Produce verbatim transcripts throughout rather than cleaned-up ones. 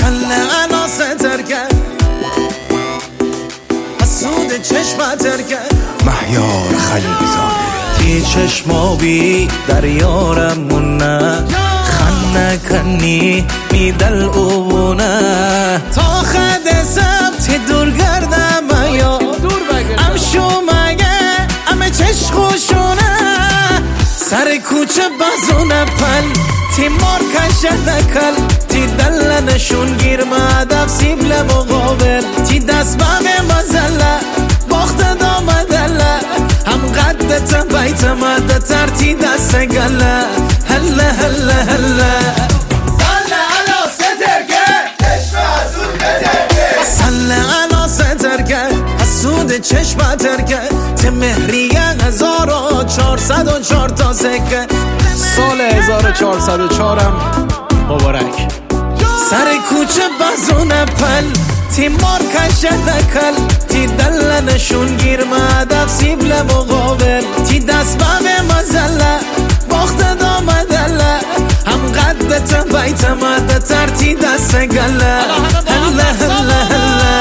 سله علا ستر کرد حسود چشمتر کرد مهیار خلیلزاده تی چشمابی در یارمونه خنه کنی میدل اوونه تا خد سبت دور گردم یا امشو مگه امه چش خوشونه سر کوچه بازونه پل تی مار کشه نکل تی دل نشون گیر مدف سیبل مقابل تی دست بمه مزله باخت دامدله هم قدت بیت مده ترتی دست گله هله هله هله سله علا ستر کرد چشم حسود بتر کرد سله علا ستر کرد حسود چشمتر کرد ته مهریه هزار و چهارصد و چهار تا سکه سال هزار و چهارصد و چهار هم مبارک. سر کوچه بازونه پل تی مار کشه نکل تی دل نشون گیر مدف سیبل مقابل تی دست بمه مزله باخت دامدله هم قدت بیت مده تر تی دست گله هله هله هله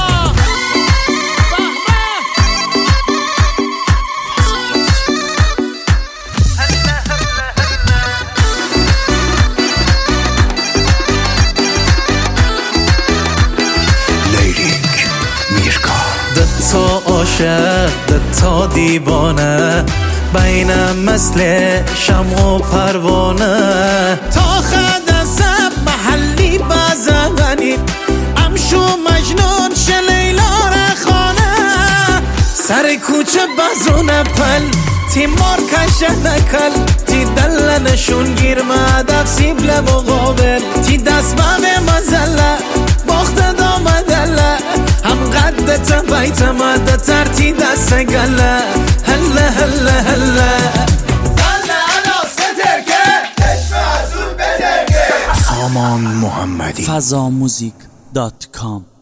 تا عاشق تا دیوانه بینم مثل شمع و پروانه تا خد سب محلی بزغنی امشو مجنون شلیلا رخانه سر کوچه بازونه پل تی مار کشه نکل تی دل نشون گیر مدف سیبل مقابل تی دست بمه مزله باخت دامدله هم قدت بیت مده ترتی دست گله هله هله هله سله علا ستر کرد چشم حسود بتر کرد سامان محمدی فضا موزیک دات کام